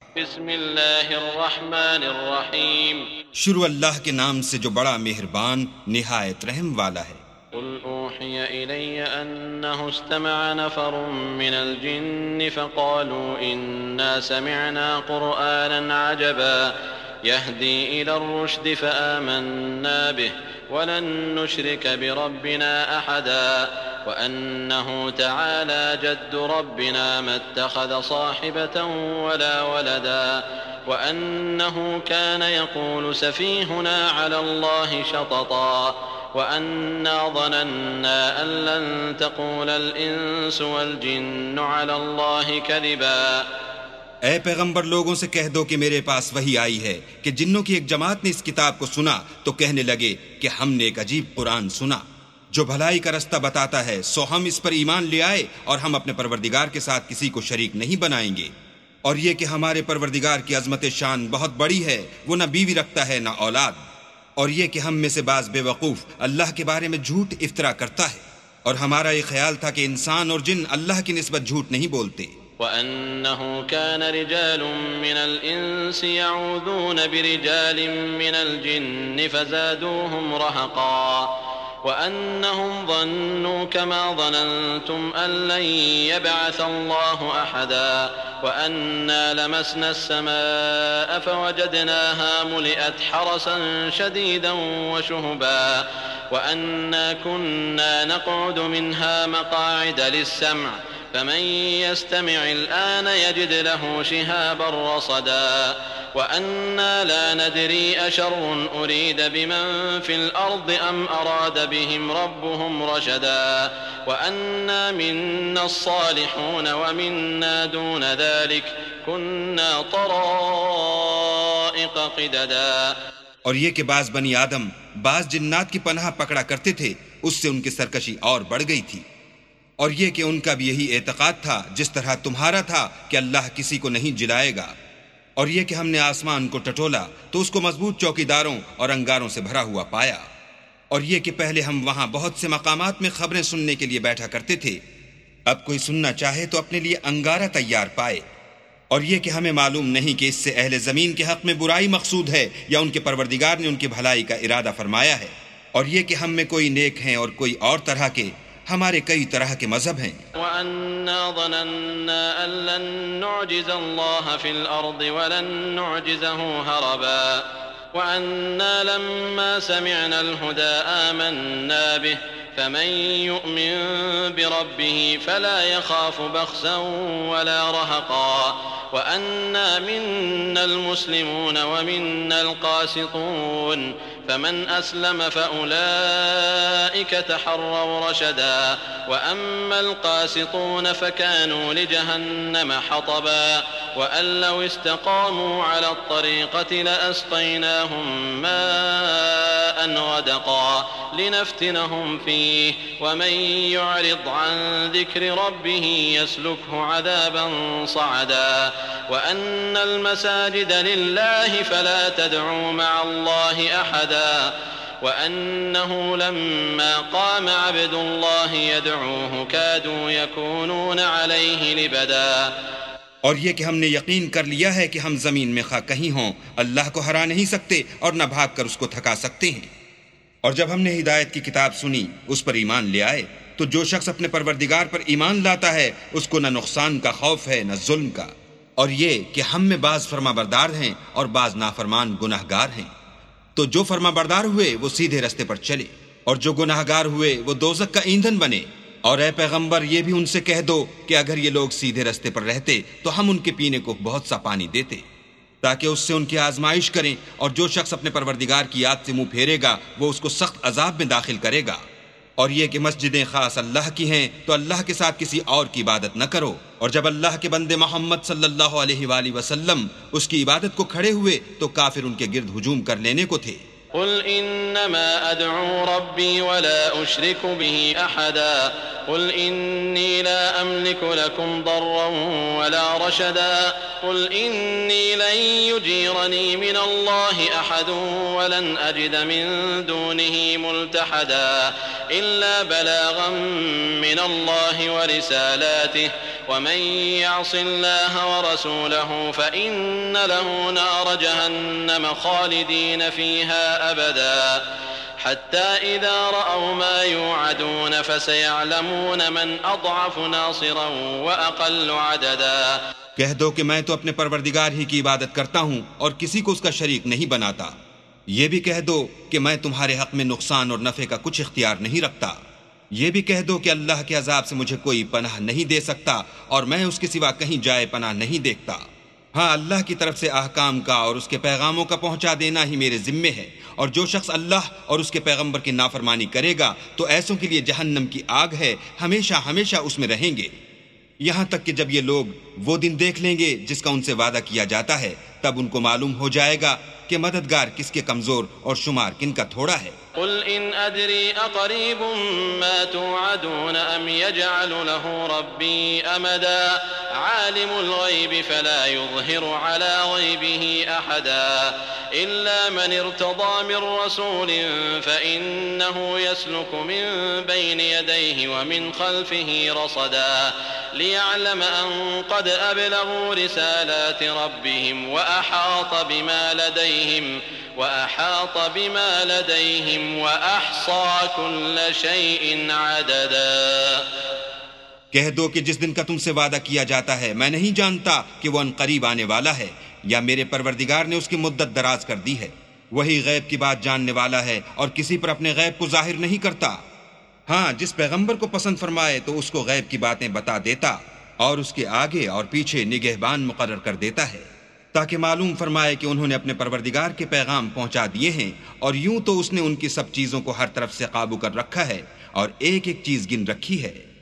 بسم اللہ الرحمن الرحیم شروع اللہ کے نام سے جو بڑا مہربان نہایت رحم والا ہے۔ قل اوحی الی انہ استمع نفر من الجن فقالوا انا سمعنا قرآنا عجبا يهدي الى الرشد فآمنا به ولن نشرك بربنا احدا وانه تعالى جد ربنا ما اتخذ صاحبة ولا ولدا وانه كان يقول سفيهنا على الله شططا وأنا ظننا أن لن تقول الإنس والجن على الله كذبا۔ اے پیغمبر لوگوں سے کہہ دو کہ میرے پاس وحی آئی ہے کہ جنوں کی ایک جماعت نے اس کتاب کو سنا تو کہنے لگے کہ ہم نے ایک عجیب قرآن سنا جو بھلائی کا رستہ بتاتا ہے، سو ہم اس پر ایمان لے آئے اور ہم اپنے پروردگار کے ساتھ کسی کو شریک نہیں بنائیں گے، اور یہ کہ ہمارے پروردگار کی عظمت شان بہت بڑی ہے، وہ نہ بیوی رکھتا ہے نہ اولاد، اور یہ کہ ہم میں سے بعض بے وقوف اللہ کے بارے میں جھوٹ افطرا کرتا ہے، اور ہمارا یہ خیال تھا کہ انسان اور جن اللہ کی نسبت جھوٹ نہیں بولتے۔ وَأَنَّهُ كَانَ رِجَالٌ مِّنَ الْإِنسِ يَعُوذُونَ بِرِجَالٍ مِّنَ الْجِنِّ فَزَادُوهُمْ رَهَقًا وَأَنَّهُمْ ظَنُّوا كَمَا ظَنَنْتُمْ أَن لَّن يَبْعَثَ اللَّهُ أَحَدًا وَأَنَّا لَمَسْنَا السَّمَاءَ فَوَجَدْنَاهَا مُلِئَتْ حَرَسًا شَدِيدًا وَشُهُبًا وَأَنَّا كُنَّا نَقْعُدُ مِنْهَا مَقَاعِدَ لِلسَّمْعِ فمن يستمع الآن يجد له شهابا رصدا وأنا لا ندري أشر أريد بمن في الأرض أم أراد بهم ربهم رشدا وأنا منا الصالحون ومنا دون ذلك كنا طرائق قددا۔ اور یہ کہ بعض بنی آدم بعض جنات کی پناہ پکڑا کرتے تھے، اس سے ان کی سرکشی اور بڑھ گئی تھی، اور یہ کہ ان کا بھی یہی اعتقاد تھا جس طرح تمہارا تھا کہ اللہ کسی کو نہیں جلائے گا، اور یہ کہ ہم نے آسمان کو ٹٹولا تو اس کو مضبوط چوکیداروں اور انگاروں سے بھرا ہوا پایا، اور یہ کہ پہلے ہم وہاں بہت سے مقامات میں خبریں سننے کے لیے بیٹھا کرتے تھے، اب کوئی سننا چاہے تو اپنے لیے انگارہ تیار پائے، اور یہ کہ ہمیں معلوم نہیں کہ اس سے اہل زمین کے حق میں برائی مقصود ہے یا ان کے پروردگار نے ان کی بھلائی کا ارادہ فرمایا ہے، اور یہ کہ ہم میں کوئی نیک ہیں اور کوئی اور طرح کے، ہمارے کئی طرح کے مذہب ہیں۔ وَأَنَّا ظَنَنَّا أَن لَّن نُّعْجِزَ اللَّهَ فِي الْأَرْضِ وَلَن نُّعْجِزَهُ هَرَبًا وَأَنَّا لَمَّا سَمِعْنَا الْهُدَىٰ آمَنَّا بِهِ فَمَن يُؤْمِن بِرَبِّهِ فَلَا يَخَافُ بَخْسًا وَلَا رَهَقًا وَأَنَّا مِنَّا الْمُسْلِمُونَ وَمِنَّا الْقَاسِطُونَ فمن أسلم فأولئك تحروا رشدا وأما القاسطون فكانوا لجهنم حطبا وأن لو استقاموا على الطريقة لأسقيناهم ماء غدقا لنفتنهم فيه ومن يعرض عن ذكر ربه يسلكه عذابا صعدا وأن المساجد لله فلا تدعوا مع الله أحدا وأنه لما قام عبد الله يدعوه كادوا يكونون عليه لبدا۔ اور یہ کہ ہم نے یقین کر لیا ہے کہ ہم زمین میں خواہ کہیں ہوں اللہ کو ہرا نہیں سکتے اور نہ بھاگ کر اس کو تھکا سکتے ہیں، اور جب ہم نے ہدایت کی کتاب سنی اس پر ایمان لے آئے تو جو شخص اپنے پروردگار پر ایمان لاتا ہے اس کو نہ نقصان کا خوف ہے نہ ظلم کا، اور یہ کہ ہم میں بعض فرما بردار ہیں اور بعض نافرمان گناہ گار ہیں، تو جو فرما بردار ہوئے وہ سیدھے رستے پر چلے اور جو گناہ گار ہوئے وہ دوزخ کا ایندھن بنے۔ اور اے پیغمبر یہ بھی ان سے کہہ دو کہ اگر یہ لوگ سیدھے رستے پر رہتے تو ہم ان کے پینے کو بہت سا پانی دیتے تاکہ اس سے ان کی آزمائش کریں، اور جو شخص اپنے پروردگار کی یاد سے منہ پھیرے گا وہ اس کو سخت عذاب میں داخل کرے گا، اور یہ کہ مسجدیں خاص اللہ کی ہیں تو اللہ کے ساتھ کسی اور کی عبادت نہ کرو، اور جب اللہ کے بندے محمد صلی اللہ علیہ وآلہ وسلم اس کی عبادت کو کھڑے ہوئے تو کافر ان کے گرد ہجوم کر لینے کو تھے۔ قل انما ادعو ربی ولا اشرک به احدا قل إني لا أملك لكم ضرا ولا رشدا قل إني لن يجيرني من الله أحد ولن أجد من دونه ملتحدا إلا بلاغا من الله ورسالاته ومن يعص الله ورسوله فإن له نار جهنم خالدين فيها أبدا حتى إذا رأوا ما يوعدون فسيعلمون من أضعف ناصرا وأقل عددا. کہہ دو کہ میں تو اپنے پروردگار ہی کی عبادت کرتا ہوں اور کسی کو اس کا شریک نہیں بناتا. یہ بھی کہہ دو کہ میں تمہارے حق میں نقصان اور نفع کا کچھ اختیار نہیں رکھتا. یہ بھی کہہ دو کہ اللہ کے عذاب سے مجھے کوئی پناہ نہیں دے سکتا اور میں اس کے سوا کہیں جائے پناہ نہیں دیکھتا. ہاں، اللہ کی طرف سے احکام کا اور اس کے پیغاموں کا پہنچا دینا ہی میرے ذمے ہے، اور جو شخص اللہ اور اس کے پیغمبر کی نافرمانی کرے گا تو ایسوں کے لیے جہنم کی آگ ہے، ہمیشہ ہمیشہ اس میں رہیں گے. یہاں تک کہ جب یہ لوگ وہ دن دیکھ لیں گے جس کا ان سے وعدہ کیا جاتا ہے، تب ان کو معلوم ہو جائے گا کہ مددگار کس کے کمزور اور شمار کن کا تھوڑا ہے. قل إن أدري أقريب ما توعدون أم يجعل له ربي أمدا عالم الغيب فلا يظهر على غيبه أحدا إلا من ارتضى من رسول فإنه يسلك من بين يديه ومن خلفه رصدا ليعلم أن قد أبلغوا رسالات ربهم وأحاط بما لديهم وأحصى كل شيء عددا. کہہ دو کہ جس دن کا تم سے وعدہ کیا جاتا ہے میں نہیں جانتا کہ وہ ان قریب آنے والا ہے یا میرے پروردگار نے اس کی مدت دراز کر دی ہے. وہی غیب کی بات جاننے والا ہے اور کسی پر اپنے غیب کو ظاہر نہیں کرتا. ہاں، جس پیغمبر کو پسند فرمائے تو اس کو غیب کی باتیں بتا دیتا اور اس کے آگے اور پیچھے نگہبان مقرر کر دیتا ہے تاکہ معلوم فرمائے کہ انہوں نے اپنے پروردگار کے پیغام پہنچا دیے ہیں، اور یوں تو اس نے ان کی سب چیزوں کو ہر طرف سے قابو کر رکھا ہے اور ایک ایک چیز گن رکھی ہے.